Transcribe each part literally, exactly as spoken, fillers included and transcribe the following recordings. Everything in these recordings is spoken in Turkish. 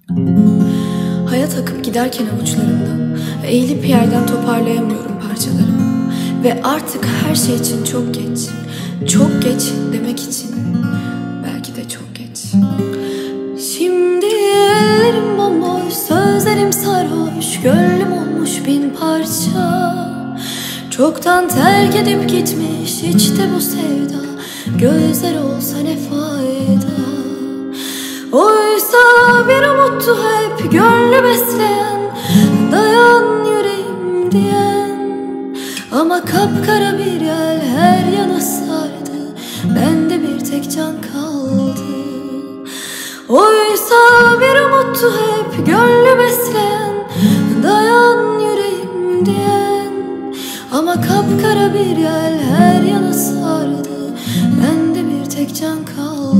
Hayat akıp giderken avuçlarımdan, eğilip yerden toparlayamıyorum parçalarımı. Ve artık her şey için çok geç, çok geç demek için belki de çok geç. Şimdi ellerim bomboş, sözlerim sarhoş, gönlüm olmuş bin parça. Çoktan terk edip gitmiş işte bu sevda, gözler olsa ne fayda. Oysa bir umuttu hep gönlü besleyen, dayan yüreğim diyen. Ama kapkara bir yel her yana sardı, bende bir tek can kaldı. Oysa bir umuttu hep gönlü besleyen, dayan yüreğim diyen. Ama kapkara bir yel her yana sardı, bende bir tek can kaldı.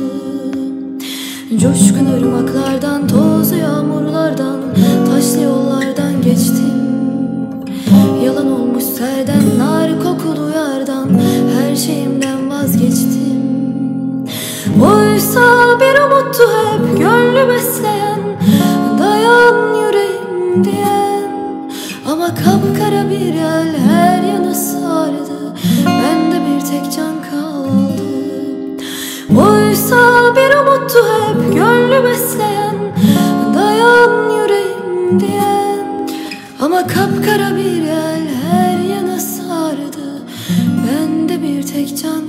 Coşkun ırmaklardan, tozlu yağmurlardan, taşlı yollardan geçtim. Yalan olmuş serden, nar kokulu yardan, her şeyimden vazgeçtim. Oysa bir umuttu hep gönlü besleyen, dayan yüreğim diyen. Ama kapkara bir yel her yana sardı, bende bir tek can kaldı. Oysa bir umuttu hep gönlü besleyen, dayan yüreğim diyen. Ama kapkara bir yel her yana sardı, bende bir tek can